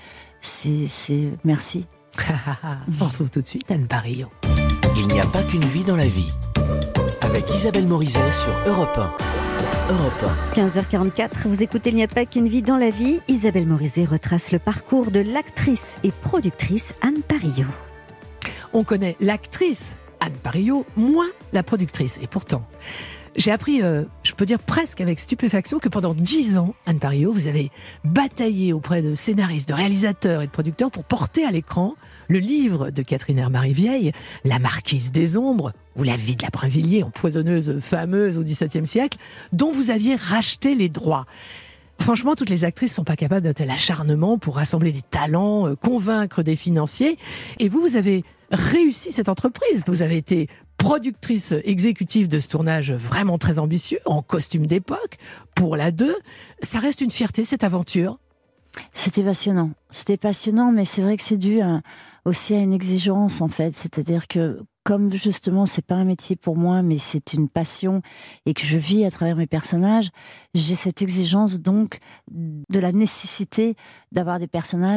S3: Merci.
S2: On retrouve tout de suite Anne Parillaud.
S1: Il n'y a pas qu'une vie dans la vie. Avec Isabelle Morizet sur Europe 1. Europe
S4: 1. 15h44, vous écoutez Il n'y a pas qu'une vie dans la vie. Isabelle Morizet retrace le parcours de l'actrice et productrice Anne Parillaud.
S2: On connaît l'actrice Anne Parillaud, moins la productrice. Et pourtant, j'ai appris, je peux dire presque avec stupéfaction, que pendant 10 ans, Anne Parillaud, vous avez bataillé auprès de scénaristes, de réalisateurs et de producteurs pour porter à l'écran le livre de Catherine Hermary-Vieille, La Marquise des Ombres, ou La vie de la Brinvilliers, empoisonneuse fameuse au XVIIe siècle, dont vous aviez racheté les droits. Franchement, toutes les actrices ne sont pas capables d'un tel acharnement pour rassembler des talents, convaincre des financiers. Et vous avez réussi cette entreprise. Vous avez été productrice exécutive de ce tournage vraiment très ambitieux, en costume d'époque, pour la 2. Ça reste une fierté, cette aventure ?
S3: C'était passionnant. C'était passionnant, mais c'est vrai que c'est dû aussi à une exigence, en fait. C'est-à-dire que, comme justement, c'est pas un métier pour moi, mais c'est une passion, et que je vis à travers mes personnages, j'ai cette exigence, donc, de la nécessité d'avoir des personnages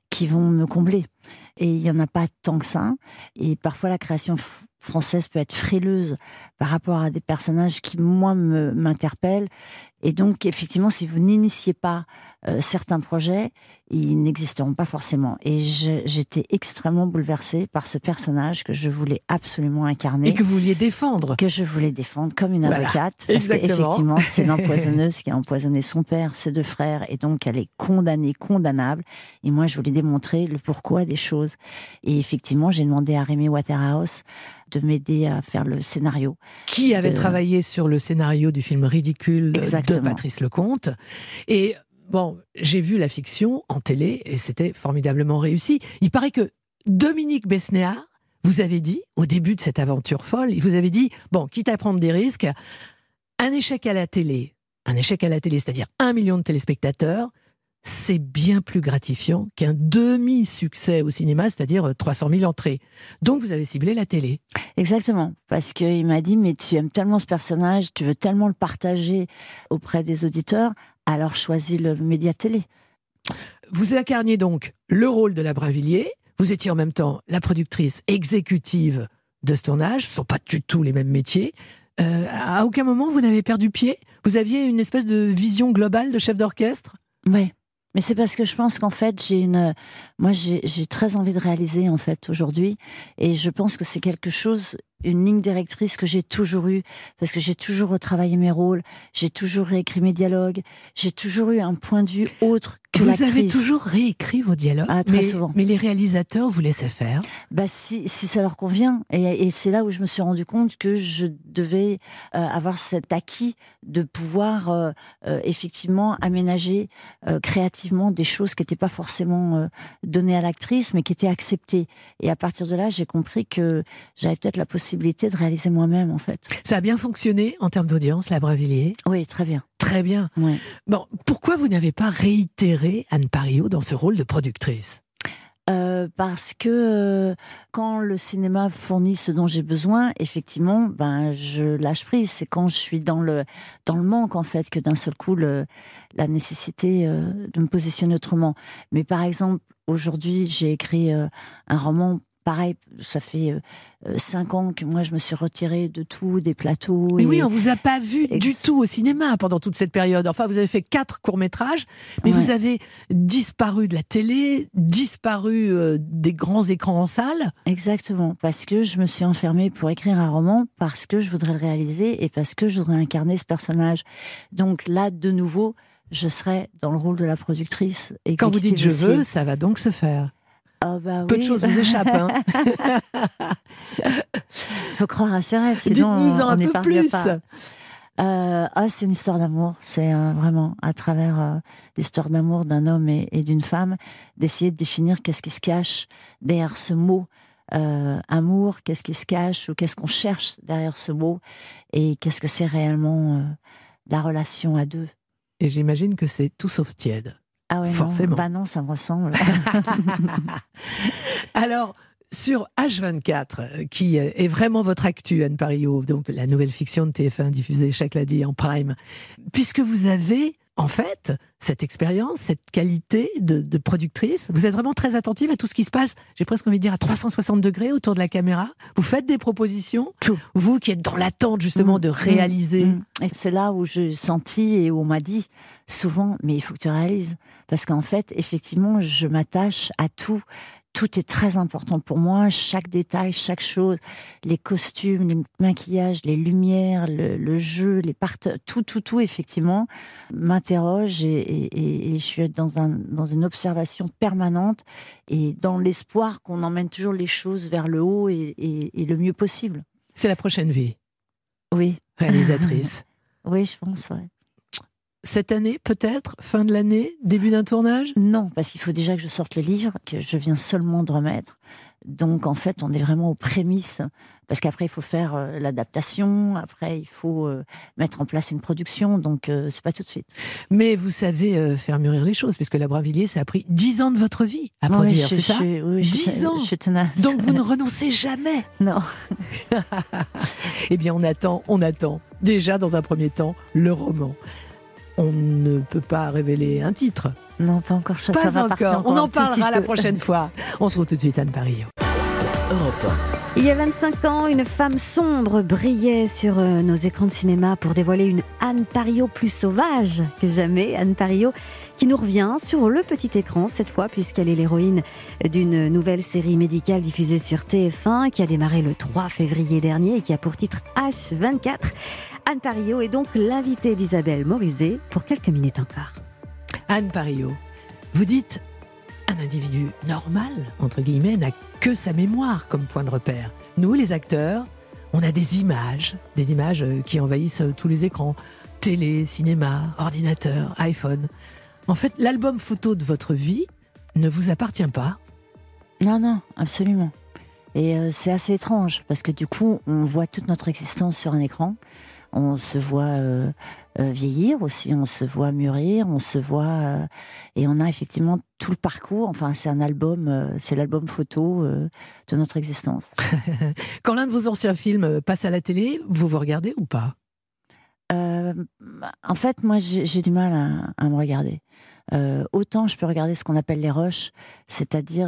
S3: qui vont me combler. Et il n'y en a pas tant que ça. Et parfois, la création française peut être frileuse par rapport à des personnages qui, moi, m'interpellent. Et donc, effectivement, si vous n'initiez pas certains projets, ils n'existeront pas forcément. Et j'étais extrêmement bouleversée par ce personnage que je voulais absolument incarner.
S2: Et que vous vouliez défendre.
S3: Que je voulais défendre comme une avocate. Parce qu'effectivement, c'est l'empoisonneuse qui a empoisonné son père, ses 2 frères, et donc elle est condamnée, condamnable. Et moi, je voulais démontrer le pourquoi des choses. Et effectivement, j'ai demandé à Rémi Waterhouse de m'aider à faire le scénario.
S2: Qui avait travaillé sur le scénario du film Ridicule de Patrice Lecomte. Et bon, j'ai vu la fiction en télé et c'était formidablement réussi. Il paraît que Dominique Besnéard vous avez dit, au début de cette aventure folle, il vous avait dit, bon, quitte à prendre des risques, un échec à la télé, c'est-à-dire 1 million de téléspectateurs, c'est bien plus gratifiant qu'un demi-succès au cinéma, c'est-à-dire 300 000 entrées. Donc vous avez ciblé la télé.
S3: Exactement, parce qu'il m'a dit, mais tu aimes tellement ce personnage, tu veux tellement le partager auprès des auditeurs, alors choisis le média télé.
S2: Vous incarniez donc le rôle de la Brinvilliers, vous étiez en même temps la productrice exécutive de ce tournage, ce ne sont pas du tout les mêmes métiers. À aucun moment vous n'avez perdu pied? Vous aviez une espèce de vision globale de chef d'orchestre?
S3: Oui. Mais c'est parce que je pense qu'en fait, j'ai très envie de réaliser, en fait, aujourd'hui. Et je pense que c'est quelque chose, une ligne directrice que j'ai toujours eue. Parce que j'ai toujours retravaillé mes rôles, j'ai toujours réécrit mes dialogues, j'ai toujours eu un point de vue autre que l'actrice.
S2: Vous avez toujours réécrit vos dialogues?
S3: Très souvent.
S2: Mais les réalisateurs vous laissaient faire?
S3: Si ça leur convient. Et c'est là où je me suis rendu compte que je devais avoir cet acquis de pouvoir effectivement aménager créativement des choses qui n'étaient pas forcément données à l'actrice, mais qui étaient acceptées. Et à partir de là, j'ai compris que j'avais peut-être la possibilité de réaliser moi-même, en fait.
S2: Ça a bien fonctionné en termes d'audience, la Brinvilliers?
S3: Oui, très bien.
S2: Très bien.
S3: Oui.
S2: Bon, pourquoi vous n'avez pas réitéré Anne Parillaud dans ce rôle de productrice?
S3: Parce que quand le cinéma fournit ce dont j'ai besoin, effectivement, je lâche prise. C'est quand je suis dans le manque, en fait, que d'un seul coup, la nécessité de me positionner autrement. Mais par exemple, aujourd'hui, j'ai écrit un roman. Pareil, ça fait 5 ans que moi je me suis retirée de tout, des plateaux.
S2: Mais oui, on vous a pas vu du tout au cinéma pendant toute cette période. Enfin, vous avez fait 4 courts-métrages, mais vous avez disparu de la télé, disparu des grands écrans en salle.
S3: Exactement, parce que je me suis enfermée pour écrire un roman, parce que je voudrais le réaliser et parce que je voudrais incarner ce personnage. Donc là, de nouveau, je serai dans le rôle de la productrice. Et
S2: quand vous dites « je veux », ça va donc se faire. Peu de choses vous échappent. Hein.
S3: Faut croire à ses rêves, sinon
S2: dites-nous
S3: on
S2: un peu plus.
S3: Pas. C'est une histoire d'amour. C'est vraiment à travers l'histoire d'amour d'un homme et d'une femme, d'essayer de définir qu'est-ce qui se cache derrière ce mot amour, qu'est-ce qui se cache ou qu'est-ce qu'on cherche derrière ce mot et qu'est-ce que c'est réellement la relation à deux.
S2: Et j'imagine que c'est tout sauf tiède.
S3: Ah ouais,
S2: forcément.
S3: Non, ça me ressemble.
S2: Alors, sur H24, qui est vraiment votre actu, Anne Parillaud, donc la nouvelle fiction de TF1 diffusée chaque lundi en prime, puisque vous avez, en fait, cette expérience, cette qualité de productrice, vous êtes vraiment très attentive à tout ce qui se passe, j'ai presque envie de dire à 360 degrés autour de la caméra, vous faites des propositions, vous qui êtes dans l'attente justement de réaliser.
S3: Et c'est là où j'ai senti et où on m'a dit souvent, mais il faut que tu réalises. Parce qu'en fait, effectivement, je m'attache à tout. Tout est très important pour moi, chaque détail, chaque chose, les costumes, les maquillages, les lumières, le jeu, tout, effectivement, m'interroge et je suis dans une observation permanente et dans l'espoir qu'on emmène toujours les choses vers le haut et le mieux possible.
S2: C'est la prochaine vie.
S3: Oui.
S2: Réalisatrice.
S3: Oui, je pense, ouais.
S2: Cette année, peut-être? Fin de l'année? Début d'un tournage?
S3: Non, parce qu'il faut déjà que je sorte le livre, que je viens seulement de remettre. Donc, en fait, on est vraiment aux prémices. Parce qu'après, il faut faire l'adaptation. Après, il faut mettre en place une production. Donc, c'est pas tout de suite.
S2: Mais vous savez faire mûrir les choses, puisque la Brinvilliers, ça a pris 10 ans de votre vie à produire, c'est ça?
S3: Oui,
S2: 10 ans.
S3: Je suis tenace.
S2: Donc, vous ne renoncez jamais.
S3: Non.
S2: Eh bien, on attend. Déjà, dans un premier temps, le roman. on ne peut pas révéler un titre.
S3: Non, pas encore. Ça
S2: Pas
S3: va partir
S2: encore. On en
S3: un tout petit
S2: parlera la
S3: peu.
S2: prochaine fois. On se retrouve tout de suite, Anne Parillo.
S1: Europe
S4: Il y a 25 ans, une femme sombre brillait sur nos écrans de cinéma pour dévoiler une Anne Parillo plus sauvage que jamais. Anne Parillo qui nous revient sur le petit écran cette fois, puisqu'elle est l'héroïne d'une nouvelle série médicale diffusée sur TF1 qui a démarré le 3 février dernier et qui a pour titre H24. Anne Parillo est donc l'invitée d'Isabelle Morizet pour quelques minutes encore.
S2: Anne Parillo, vous dites un individu normal, entre guillemets, n'a que sa mémoire comme point de repère. Nous, les acteurs, on a des images qui envahissent tous les écrans. Télé, cinéma, ordinateur, iPhone. En fait, l'album photo de votre vie ne vous appartient pas.
S3: Non, absolument. Et c'est assez étrange, parce que du coup, on voit toute notre existence sur un écran. On se voit vieillir aussi, on se voit mûrir, on se voit... et on a effectivement tout le parcours. Enfin, c'est un album, c'est l'album photo de notre existence.
S2: Quand l'un de vos anciens films passe à la télé, vous regardez ou pas ?
S3: En fait, moi, j'ai du mal à me regarder. Autant je peux regarder ce qu'on appelle les rushs, c'est-à-dire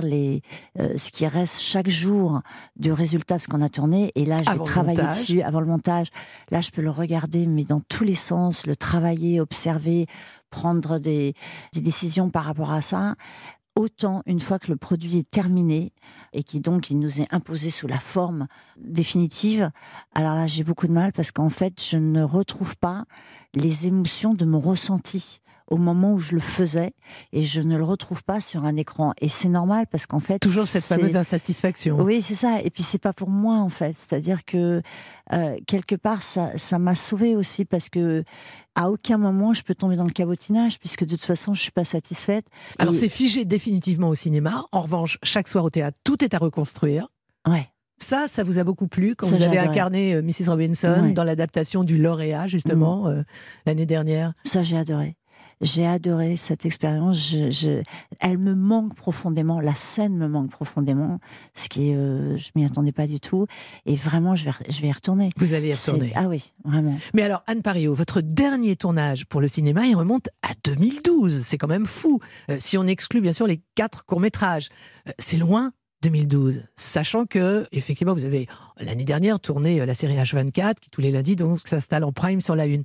S3: ce qui reste chaque jour du résultat de ce qu'on a tourné, et là je vais travailler dessus avant le montage. Là je peux le regarder mais dans tous les sens, le travailler, observer, prendre des décisions par rapport à ça. Autant une fois que le produit est terminé et il nous est imposé sous la forme définitive, alors là j'ai beaucoup de mal parce qu'en fait je ne retrouve pas les émotions de mon ressenti au moment où je le faisais, et je ne le retrouve pas sur un écran. Et c'est normal parce qu'en fait...
S2: Toujours cette fameuse insatisfaction.
S3: Oui, c'est ça. Et puis c'est pas pour moi en fait. C'est-à-dire que quelque part ça m'a sauvée aussi, parce que à aucun moment je peux tomber dans le cabotinage, puisque de toute façon je suis pas satisfaite.
S2: Alors c'est figé définitivement au cinéma. En revanche, chaque soir au théâtre, tout est à reconstruire.
S3: Ouais.
S2: Ça vous a beaucoup plu quand vous avez incarné Mrs. Robinson dans l'adaptation du Lauréat, justement, l'année dernière.
S3: Ça, j'ai adoré. J'ai adoré cette expérience. Elle me manque profondément. La scène me manque profondément. Ce qui, je m'y attendais pas du tout. Et vraiment, je vais y retourner.
S2: Vous allez y retourner.
S3: Ah oui, vraiment.
S2: Mais alors, Anne Parillo, votre dernier tournage pour le cinéma, il remonte à 2012. C'est quand même fou. Si on exclut, bien sûr, les 4 courts-métrages. C'est loin. 2012, sachant que, effectivement, vous avez, l'année dernière, tourné la série H24, qui tous les lundis, donc, s'installe en prime sur la une.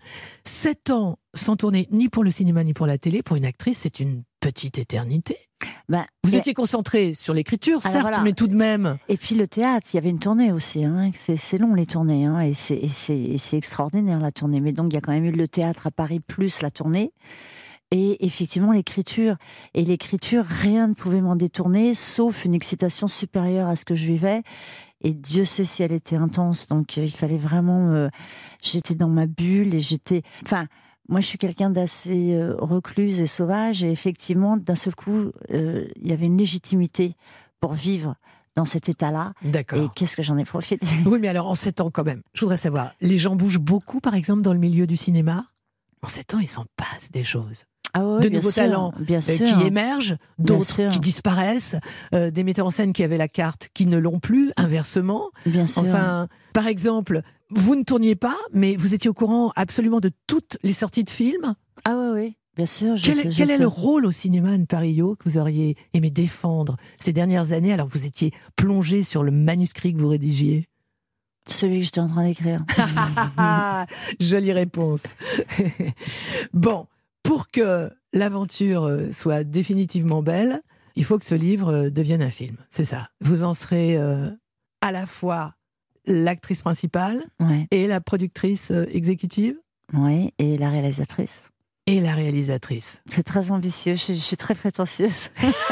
S2: 7 ans sans tourner ni pour le cinéma, ni pour la télé, pour une actrice, c'est une petite éternité. Vous étiez concentrée sur l'écriture, certes, voilà. Mais tout de même...
S3: Et puis le théâtre, il y avait une tournée aussi, hein. C'est long les tournées, hein. Et c'est extraordinaire la tournée. Mais donc, il y a quand même eu le théâtre à Paris, plus la tournée. Et effectivement, l'écriture. Et l'écriture, rien ne pouvait m'en détourner, sauf une excitation supérieure à ce que je vivais. Et Dieu sait si elle était intense. Donc, il fallait vraiment... j'étais dans ma bulle et j'étais... Enfin, moi, je suis quelqu'un d'assez recluse et sauvage. Et effectivement, d'un seul coup, il y avait une légitimité pour vivre dans cet état-là.
S2: D'accord.
S3: Et qu'est-ce que j'en ai profité.
S2: Oui, mais alors, en 7 ans, quand même, je voudrais savoir, les gens bougent beaucoup, par exemple, dans le milieu du cinéma ? En 7 ans, il s'en passe des choses.
S3: Ah oui,
S2: de nouveaux talents qui émergent, d'autres qui disparaissent, des metteurs en scène qui avaient la carte qui ne l'ont plus, inversement.
S3: Bien sûr.
S2: Enfin, par exemple, vous ne tourniez pas, mais vous étiez au courant absolument de toutes les sorties de films.
S3: Ah oui, bien sûr.
S2: Quel est le rôle au cinéma, Anne Parillo, que vous auriez aimé défendre ces dernières années, alors que vous étiez plongée sur le manuscrit que vous rédigiez ?
S3: Celui que j'étais en train d'écrire.
S2: Jolie réponse. Bon. Pour que l'aventure soit définitivement belle, il faut que ce livre devienne un film. C'est ça. Vous en serez à la fois l'actrice principale et la productrice exécutive.
S3: Oui, et la réalisatrice.
S2: Et la réalisatrice.
S3: C'est très ambitieux, je suis très prétentieuse.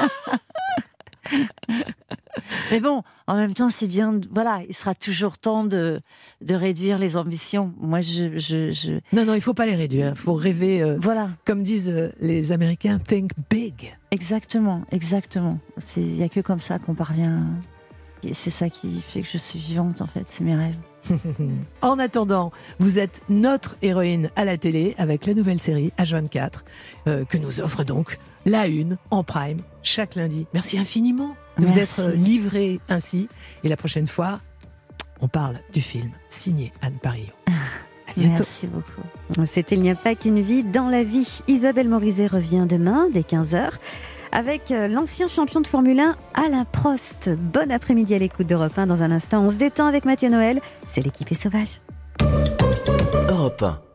S3: Mais bon, en même temps, c'est bien. Voilà, il sera toujours temps de réduire les ambitions. Moi,
S2: Non, il faut pas les réduire. Il faut rêver.
S3: Voilà.
S2: Comme disent les Américains, think big.
S3: Exactement. Il y a que comme ça qu'on parvient. Et c'est ça qui fait que je suis vivante, en fait. C'est mes rêves.
S2: En attendant, vous êtes notre héroïne à la télé avec la nouvelle série H24 que nous offre donc la une en prime chaque lundi. Merci infiniment de vous être livrée ainsi. Et la prochaine fois, on parle du film signé Anne Parillo. bientôt.
S3: Merci beaucoup.
S4: C'était Il n'y a pas qu'une vie dans la vie. Isabelle Morizet revient demain dès 15h avec l'ancien champion de Formule 1 Alain Prost. Bon après-midi à l'écoute d'Europe 1. Dans un instant, on se détend avec Mathieu Noël. C'est l'équipe est sauvage.
S1: Europe 1.